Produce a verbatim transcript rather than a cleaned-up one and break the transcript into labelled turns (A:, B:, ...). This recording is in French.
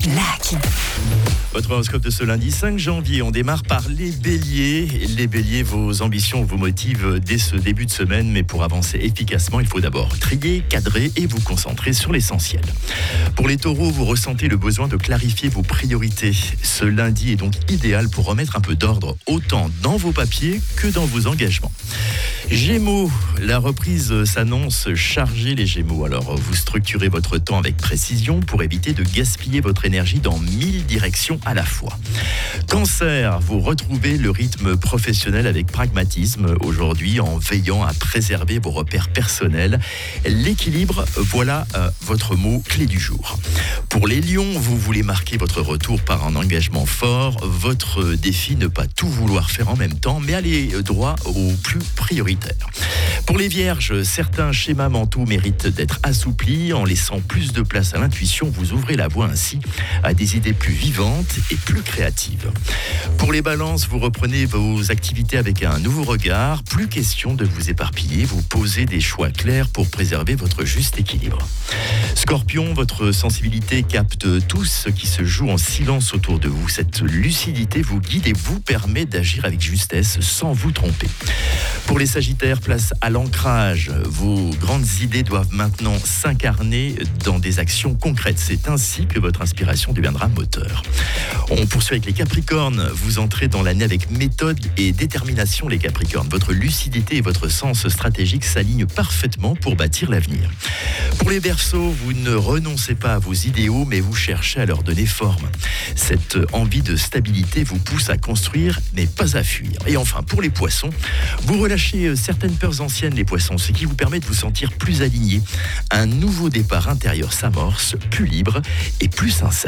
A: Lucky.
B: Votre horoscope de ce lundi cinq janvier, on démarre par les béliers. Les béliers, vos ambitions vous motivent dès ce début de semaine, mais pour avancer efficacement, il faut d'abord trier, cadrer et vous concentrer sur l'essentiel. Pour les taureaux, vous ressentez le besoin de clarifier vos priorités. Ce lundi est donc idéal pour remettre un peu d'ordre, autant dans vos papiers que dans vos engagements. Gémeaux, la reprise s'annonce chargée les Gémeaux. Alors vous structurez votre temps avec précision pour éviter de gaspiller votre énergie dans mille directions à la fois. Cancer, vous retrouvez le rythme professionnel avec pragmatisme aujourd'hui en veillant à préserver vos repères personnels. L'équilibre, voilà euh, votre mot clé du jour. Pour les lions, vous voulez marquer votre retour par un engagement fort. Votre défi, ne pas tout vouloir faire en même temps, mais aller droit au plus prioritaire. Pour les vierges, certains schémas mentaux méritent d'être assouplis. En laissant plus de place à l'intuition, vous ouvrez la voie ainsi à des idées plus vivantes et plus créatives. Pour les balances, vous reprenez vos activités avec un nouveau regard. Plus question de vous éparpiller, vous posez des choix clairs pour préserver votre juste équilibre. Scorpion, votre sensibilité capte tout ce qui se joue en silence autour de vous. Cette lucidité vous guide et vous permet d'agir avec justesse sans vous tromper. Pour les sagittaires, place à l'ancrage. Vos grandes idées doivent maintenant s'incarner dans des actions concrètes. C'est ainsi que votre inspiration deviendra moteur. On poursuit avec les capricornes. Vous entrez dans l'année avec méthode et détermination, les capricornes. Votre lucidité et votre sens stratégique s'alignent parfaitement pour bâtir l'avenir. Pour les verseaux, vous ne renoncez pas à vos idéaux, mais vous cherchez à leur donner forme. Cette envie de stabilité vous pousse à construire, mais pas à fuir. Et enfin, pour les poissons, vous relâchez certaines peurs anciennes, les poissons, ce qui vous permet de vous sentir plus aligné. Un nouveau départ intérieur s'amorce, plus libre et plus sincère.